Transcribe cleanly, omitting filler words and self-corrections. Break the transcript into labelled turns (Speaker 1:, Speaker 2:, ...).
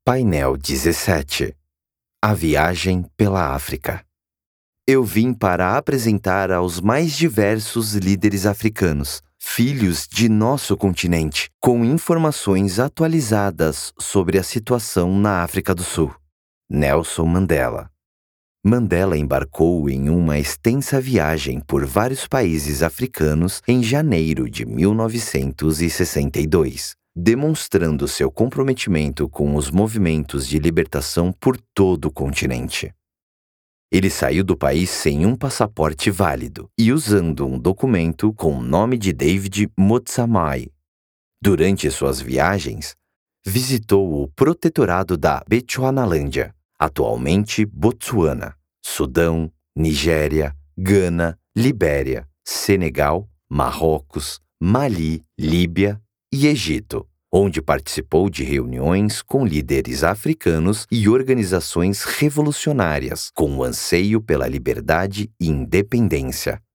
Speaker 1: Painel 17. A viagem pela África. Eu vim para apresentar aos mais diversos líderes africanos, filhos de nosso continente, com informações atualizadas sobre a situação na África do Sul. Nelson Mandela. Mandela embarcou em uma extensa viagem por vários países africanos em janeiro de 1962, demonstrando seu comprometimento com os movimentos de libertação por todo o continente. Ele saiu do país sem um passaporte válido e usando um documento com o nome de David Motsamai. Durante suas viagens, visitou o protetorado da Bechuanalândia, atualmente Botsuana, Sudão, Nigéria, Gana, Libéria, Senegal, Marrocos, Mali, Líbia e Egito, onde participou de reuniões com líderes africanos e organizações revolucionárias com o anseio pela liberdade e independência.